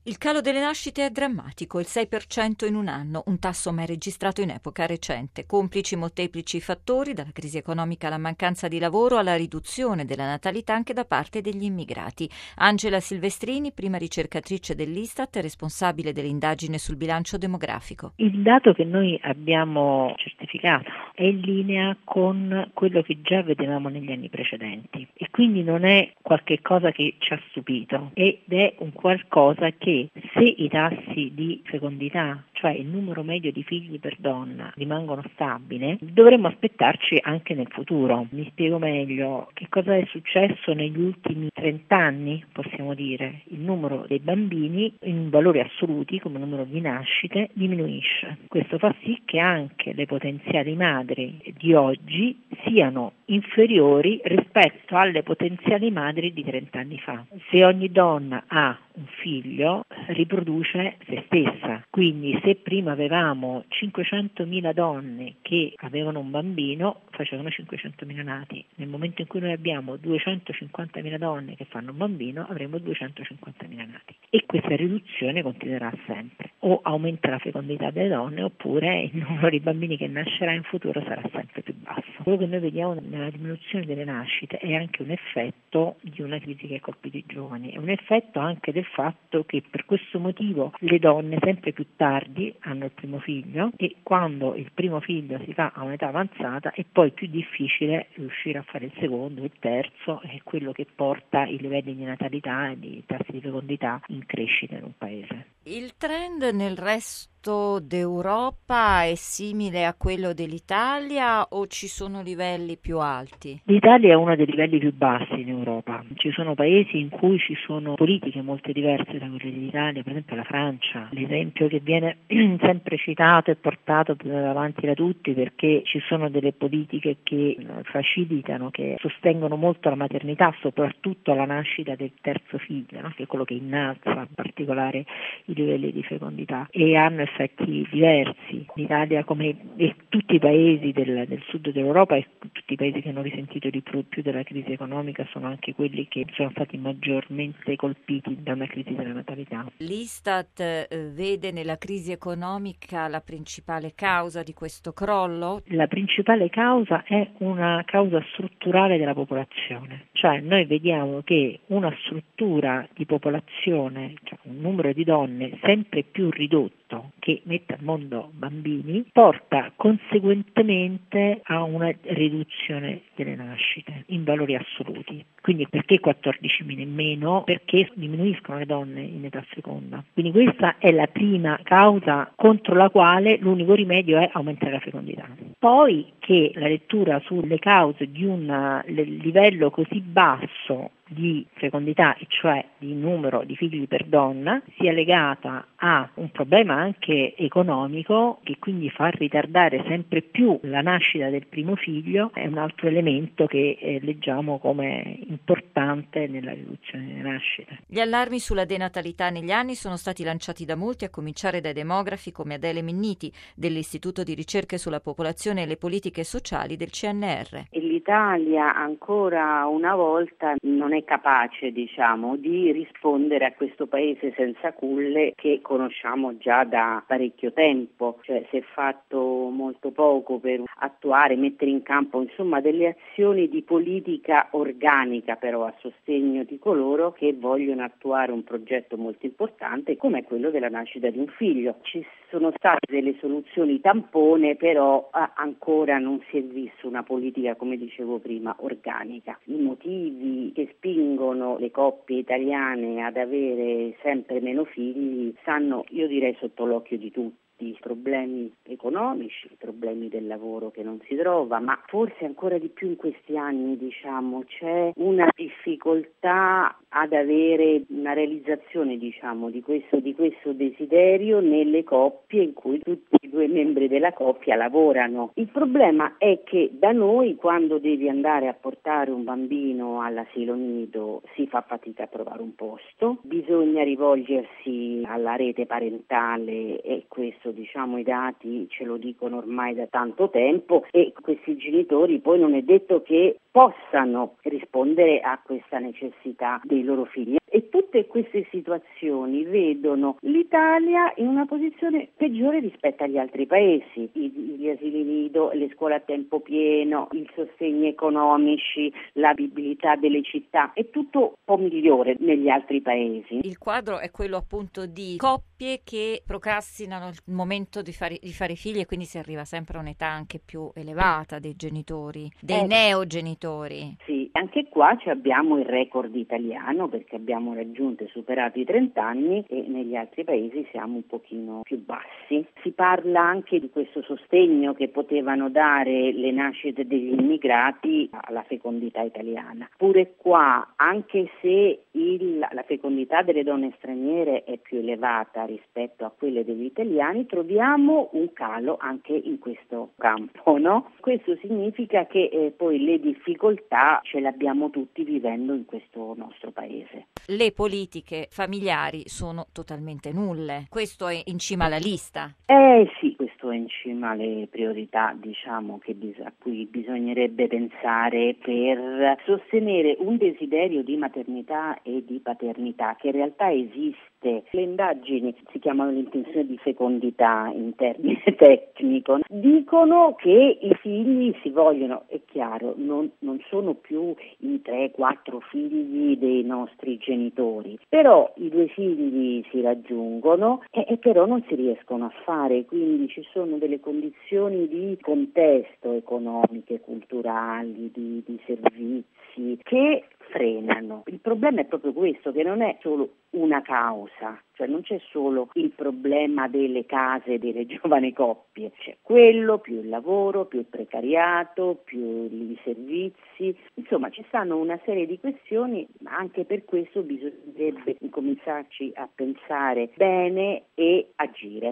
Il calo delle nascite è drammatico, il 6% in un anno, un tasso mai registrato in epoca recente. Complici molteplici fattori, dalla crisi economica alla mancanza di lavoro alla riduzione della natalità anche da parte degli immigrati. Angela Silvestrini, prima ricercatrice dell'Istat e responsabile dell'indagine sul bilancio demografico. Il dato che noi abbiamo certificato è in linea con quello che già vedevamo negli anni precedenti e quindi non è qualche cosa che ci ha stupito ed è un qualcosa che, se i tassi di fecondità, cioè il numero medio di figli per donna, rimangono stabili, dovremmo aspettarci anche nel futuro. Mi spiego meglio. Che cosa è successo negli ultimi 30 anni, possiamo dire? Il numero dei bambini in valori assoluti, come numero di nascite, diminuisce. Questo fa sì che anche le potenziali madri di oggi siano inferiori rispetto alle potenziali madri di 30 anni fa. Se ogni donna ha un figlio, riproduce se stessa. Quindi se prima avevamo 500.000 donne che avevano un bambino, facevano 500.000 nati. Nel momento in cui noi abbiamo 250.000 donne che fanno un bambino, avremo 250.000 nati. E questa riduzione continuerà sempre. O aumenta la fecondità delle donne, oppure il numero di bambini che nascerà in futuro sarà sempre più basso. Quello che noi vediamo nella diminuzione delle nascite è anche un effetto di una crisi che ha colpito i giovani, è un effetto anche del fatto che per questo motivo le donne sempre più tardi hanno il primo figlio e quando il primo figlio si fa a un'età avanzata è poi più difficile riuscire a fare il secondo, il terzo, è quello che porta i livelli di natalità e di tassi di fecondità in crescita in un paese. Il trend nel resto d'Europa è simile a quello dell'Italia o ci sono livelli più alti? L'Italia è uno dei livelli più bassi in Europa. Ci sono paesi in cui ci sono politiche molto diverse da quelle dell'Italia, per esempio la Francia, l'esempio che viene sempre citato e portato avanti da tutti perché ci sono delle politiche che facilitano, che sostengono molto la maternità, soprattutto la nascita del terzo figlio, no? Che è quello che innalza in particolare i livelli di fecondità e hanno effetti diversi. L'Italia, come tutti i paesi del sud dell'Europa e tutti i paesi che hanno risentito di più della crisi economica, sono anche quelli che sono stati maggiormente colpiti da una crisi della natalità. L'Istat vede nella crisi economica la principale causa di questo crollo? La principale causa è una causa strutturale della popolazione, cioè noi vediamo che una struttura di popolazione, cioè un numero di donne sempre più ridotto che mette al mondo bambini, porta conseguentemente a una riduzione delle nascite in valori assoluti. Quindi perché 14.000 in meno? Perché diminuiscono le donne in età seconda. Quindi questa è la prima causa contro la quale l'unico rimedio è aumentare la fecondità. Poi che la lettura sulle cause di un livello così basso di fecondità, e cioè di numero di figli per donna, sia legata a un problema anche economico che quindi fa ritardare sempre più la nascita del primo figlio, è un altro elemento che leggiamo come importante nella riduzione delle nascite. Gli allarmi sulla denatalità negli anni sono stati lanciati da molti, a cominciare dai demografi come Adele Minniti dell'Istituto di ricerche sulla popolazione e le politiche sociali del CNR. L'Italia ancora una volta non è capace, di rispondere a questo paese senza culle che conosciamo già da parecchio tempo, cioè si è fatto molto poco per attuare, mettere in campo delle azioni di politica organica però a sostegno di coloro che vogliono attuare un progetto molto importante come quello della nascita di un figlio. Ci sono state delle soluzioni tampone, però ancora non si è vista una politica, come dicevo prima, organica. I motivi che spingono le coppie italiane ad avere sempre meno figli stanno, io direi, sotto l'occhio di tutti. Problemi economici, problemi del lavoro che non si trova, ma forse ancora di più in questi anni c'è una difficoltà ad avere una realizzazione di questo desiderio nelle coppie in cui tutti i due membri della coppia lavorano. Il problema è che da noi, quando devi andare a portare un bambino all'asilo nido, si fa fatica a trovare un posto, bisogna rivolgersi alla rete parentale e questo i dati ce lo dicono ormai da tanto tempo, e questi genitori poi non è detto che possano rispondere a questa necessità dei loro figli. E tutte queste situazioni vedono l'Italia in una posizione peggiore rispetto agli altri paesi. Gli asili nido, le scuole a tempo pieno, i sostegni economici, la vivibilità delle città, è tutto un po' migliore negli altri paesi. Il quadro è quello appunto di coppie che procrastinano il momento di fare figli, e quindi si arriva sempre a un'età anche più elevata dei genitori, dei neogenitori. Sì, anche qua abbiamo il record italiano, perché abbiamo raggiunto e superato i 30 anni e negli altri paesi siamo un pochino più bassi. Si parla anche di questo sostegno che potevano dare le nascite degli immigrati alla fecondità italiana. Pure qua, anche se la fecondità delle donne straniere è più elevata rispetto a quelle degli italiani, troviamo un calo anche in questo campo, no? Questo significa che poi le difficoltà ce le abbiamo tutti vivendo in questo nostro paese. Le politiche familiari sono totalmente nulle. Questo è in cima alla lista. Sì, questo è in cima alle priorità, a cui bisognerebbe pensare per sostenere un desiderio di maternità e di paternità che in realtà esiste. Le indagini, si chiamano l'intenzione di fecondità in termine tecnico, dicono che i figli si vogliono, è chiaro, non sono più i 3-4 figli dei nostri genitori, però i 2 figli si raggiungono e però non si riescono a fare, quindi ci sono delle condizioni di contesto economiche, culturali, di servizi che frenano. Il problema è proprio questo, che non è solo una causa, cioè non c'è solo il problema delle case delle giovani coppie, c'è quello, più il lavoro, più il precariato, più i servizi, insomma ci stanno una serie di questioni, ma anche per questo bisognerebbe incominciarci a pensare bene e agire.